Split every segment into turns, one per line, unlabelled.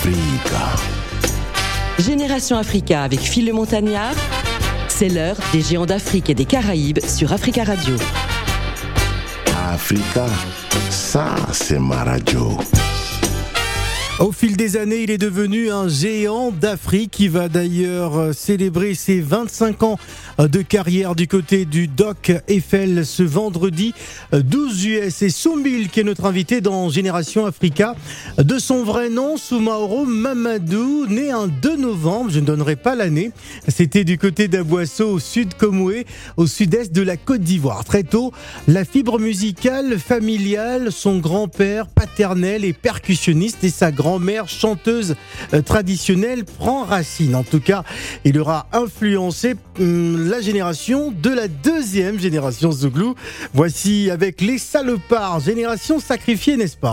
Africa.
Génération Africa avec Phil le Montagnard. C'est l'heure des géants d'Afrique et des Caraïbes sur Africa Radio.
Africa, ça c'est ma radio.
Au fil des années, il est devenu un géant d'Afrique qui va d'ailleurs célébrer ses 25 ans de carrière du côté du Doc Eiffel ce vendredi 12 US. Et Soumbil qui est notre invité dans Génération Africa. De son vrai nom, Soumaoro Mamadou, né un 2 novembre, je ne donnerai pas l'année. C'était du côté d'Aboisseau au sud Comoé, au sud-est de la Côte d'Ivoire. Très tôt, la fibre musicale familiale, son grand-père paternel et percussionniste et sa grand-mère chanteuse traditionnelle prend racine. En tout cas, il aura influencé la génération de la deuxième génération Zouglou. Voici avec les Salopards, génération sacrifiée, n'est-ce pas ?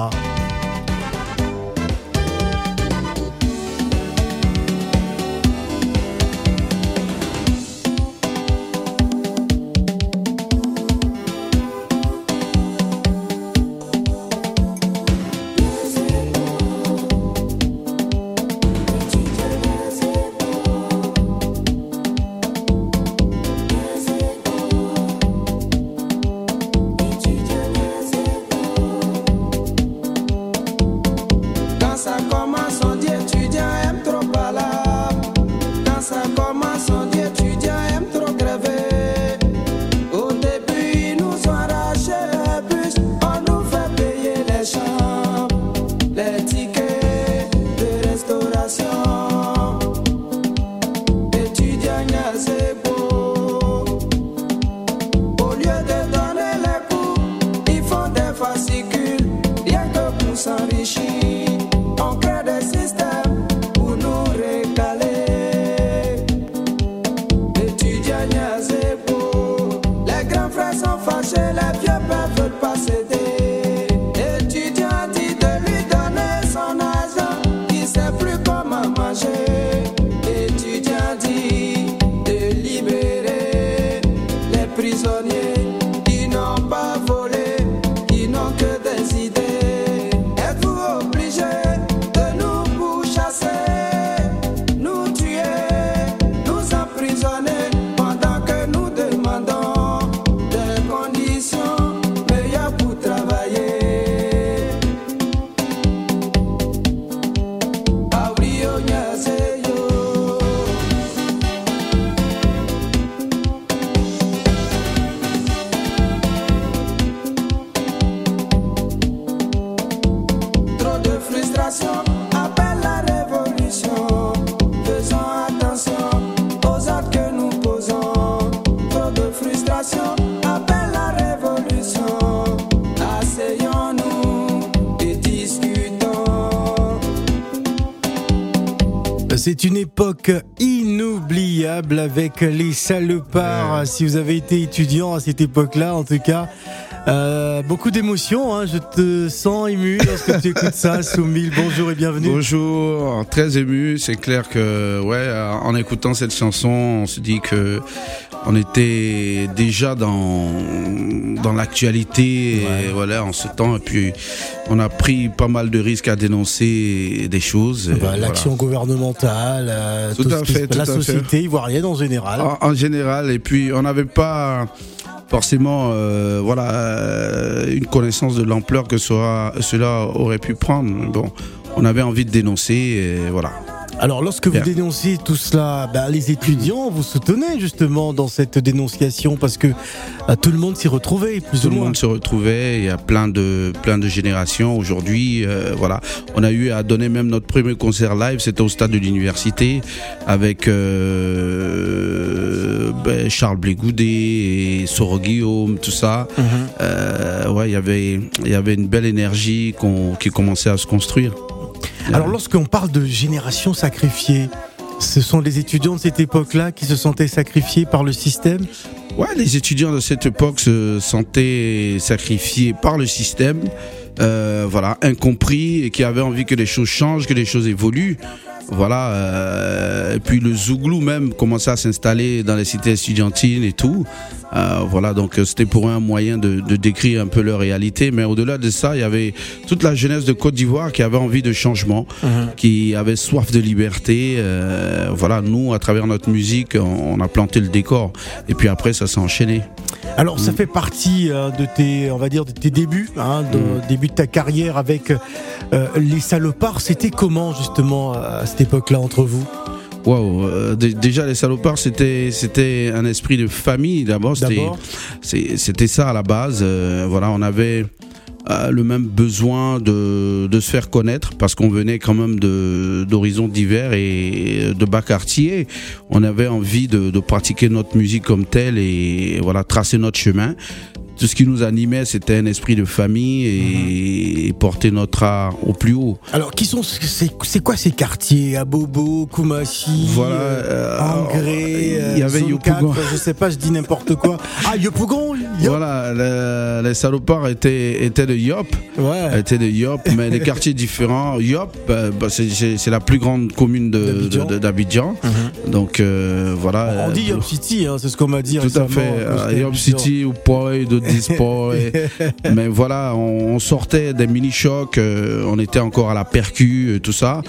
C'est une époque inoubliable avec les Salopards. Si vous avez été étudiant à cette époque-là, en tout cas, beaucoup d'émotions. Je te sens ému lorsque tu écoutes ça. Soumbil, bonjour et bienvenue.
Bonjour, très ému. C'est clair que, en écoutant cette chanson, on se dit que on était déjà dans l'actualité, en ce temps. Et puis, on a pris pas mal de risques à dénoncer des choses.
L'action gouvernementale, la société ivoirienne en général.
En général, et puis on n'avait pas forcément une connaissance de l'ampleur que cela aurait pu prendre. Bon, on avait envie de dénoncer, et voilà.
Alors, lorsque vous dénonciez tout cela, les étudiants vous soutenaient justement dans cette dénonciation parce que tout le monde s'y retrouvait, plus ou moins.
Tout le monde se retrouvait. Il y a plein de générations aujourd'hui. On a eu à donner même notre premier concert live. C'était au stade de l'université avec Charles Blé Goudé et Soro Guillaume, tout ça. Il y avait une belle énergie qui commençait à se construire.
Alors lorsqu'on parle de génération sacrifiée, ce sont les étudiants de cette époque-là qui se sentaient sacrifiés par le système ?
Ouais, les étudiants de cette époque se sentaient sacrifiés par le système, incompris, et qui avaient envie que les choses changent, que les choses évoluent. Voilà, et puis le zouglou même commençait à s'installer dans les cités estudiantines et tout. Voilà, donc c'était pour eux un moyen de décrire un peu leur réalité. Mais au-delà de ça, il y avait toute la jeunesse de Côte d'Ivoire qui avait envie de changement, qui avait soif de liberté. Voilà, nous, à travers notre musique, on a planté le décor. Et puis après, ça s'est enchaîné.
Alors, ça fait partie de tes débuts, début de ta carrière avec les Salopards. C'était comment justement à cette époque-là entre vous?
Wow, déjà les Salopards c'était un esprit de famille d'abord. C'était ça à la base. Voilà, on avait le même besoin de se faire connaître parce qu'on venait quand même d'horizons divers et de bas quartiers. On avait envie de pratiquer notre musique comme telle et voilà, tracer notre chemin. Tout ce qui nous animait, c'était un esprit de famille et porter notre art au plus haut.
Alors, c'est quoi ces quartiers? Abobo, Koumassi, Angré,
il y avait Yopougon.
Je sais pas, je dis n'importe quoi. Ah, Yopougon.
Voilà, les Salopards étaient de Yop. Ouais. Étaient de Yop, mais des quartiers différents. Yop, c'est la plus grande commune d'Abidjan. Donc, voilà.
On dit Yop City, c'est ce qu'on m'a dit.
Tout à fait. Yop City ou Poy, de Sport mais voilà, on sortait des mini-chocs, on était encore à la percu, tout ça,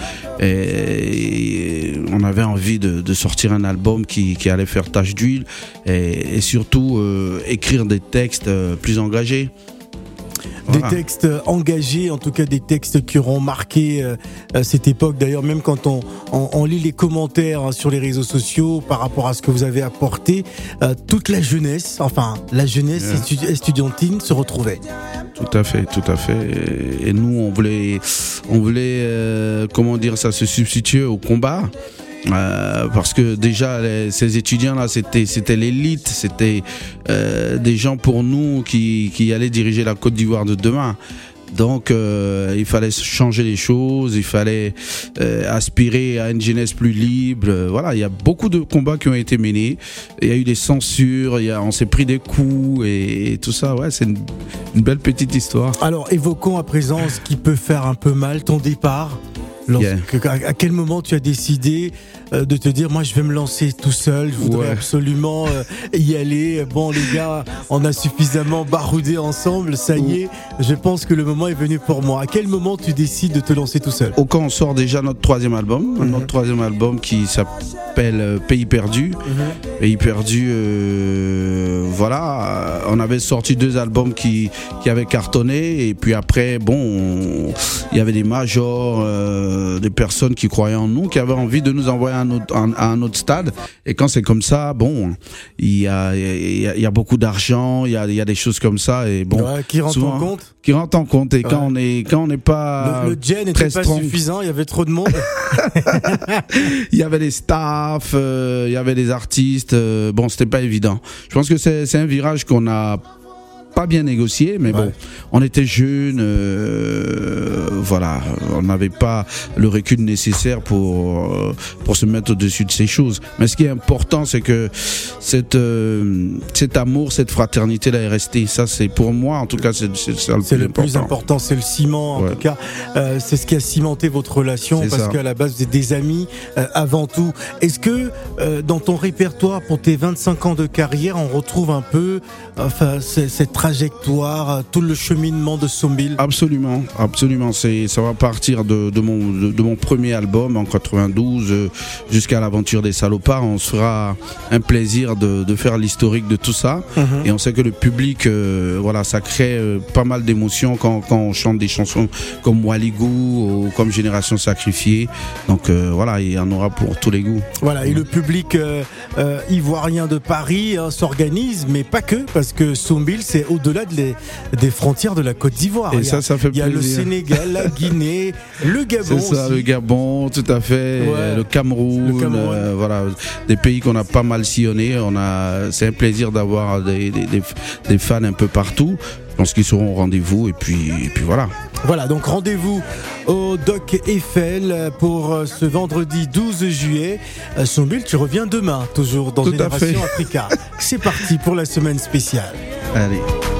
et on avait envie de sortir un album qui allait faire tache d'huile et surtout écrire des textes plus engagés. Voilà.
Des textes engagés, en tout cas des textes qui auront marqué cette époque. D'ailleurs, même quand on lit les commentaires sur les réseaux sociaux par rapport à ce que vous avez apporté, toute la jeunesse, estudiantine se retrouvait.
Tout à fait. Et nous, on voulait comment dire ça, se substituer au combat. Parce que déjà ces étudiants là c'était l'élite, c'était des gens pour nous qui allaient diriger la Côte d'Ivoire de demain. Donc il fallait changer les choses, il fallait aspirer à une jeunesse plus libre. Voilà, il y a beaucoup de combats qui ont été menés. Il y a eu des censures, on s'est pris des coups et tout ça. Ouais, c'est une belle petite histoire.
Alors évoquons à présent ce qui peut faire un peu mal, ton départ. À quel moment tu as décidé de te dire moi je vais me lancer tout seul, je voudrais absolument y aller. Bon les gars, on a suffisamment baroudé ensemble, ça y est, je pense que le moment est venu pour moi. À quel moment tu décides de te lancer tout seul?
Quand on sort déjà notre troisième album qui s'appelle Pays Perdu. Pays Perdu, voilà, on avait sorti 2 albums qui avaient cartonné et puis après bon, il y avait des majors, des personnes qui croyaient en nous, qui avaient envie de nous envoyer à un autre stade. Et quand c'est comme ça, bon, il y a beaucoup d'argent, il y a des choses comme ça et bon,
qui rentrent en compte.
Qui rentrent en compte et quand on n'est pas
le gen n'était pas suffisant, il y avait trop de monde.
Il y avait des staffs, il y avait des artistes. Bon, c'était pas évident. Je pense que c'est un virage qu'on a pas bien négocié, mais bon, on était jeunes, voilà, on n'avait pas le recul nécessaire pour se mettre au-dessus de ces choses. Mais ce qui est important, c'est que cet amour, cette fraternité-là est restée. Ça, c'est pour moi, en tout cas, c'est ça le plus important.
C'est le ciment, en tout cas. C'est ce qui a cimenté votre relation, parce qu'à la base, vous êtes des amis avant tout. Est-ce que dans ton répertoire, pour tes 25 ans de carrière, on retrouve un peu cette trajectoire, tout le cheminement de Sombil?
Absolument. Ça va partir de mon premier album en 92 jusqu'à l'aventure des Salopards. On se fera un plaisir de faire l'historique de tout ça. Et on sait que le public, voilà, ça crée pas mal d'émotions quand on chante des chansons comme Waligou ou comme Génération Sacrifiée. Donc voilà, il y en aura pour tous les goûts. Voilà,
et le public ivoirien de Paris s'organise, mais pas que, parce que Sombil, c'est au-delà des frontières de la Côte d'Ivoire.
Et ça fait plaisir.
Il y a le Sénégal, la Guinée, le Gabon.
C'est ça, aussi. Le Gabon, tout à fait. Le Cameroun. Voilà, des pays qu'on a pas mal sillonnés. C'est un plaisir d'avoir des fans un peu partout. Je pense qu'ils seront au rendez-vous et puis voilà.
Voilà, donc rendez-vous au Doc Eiffel pour ce vendredi 12 juillet. Sombil, tu reviens demain, toujours dans Génération Africa. C'est parti pour la semaine spéciale.
Allez.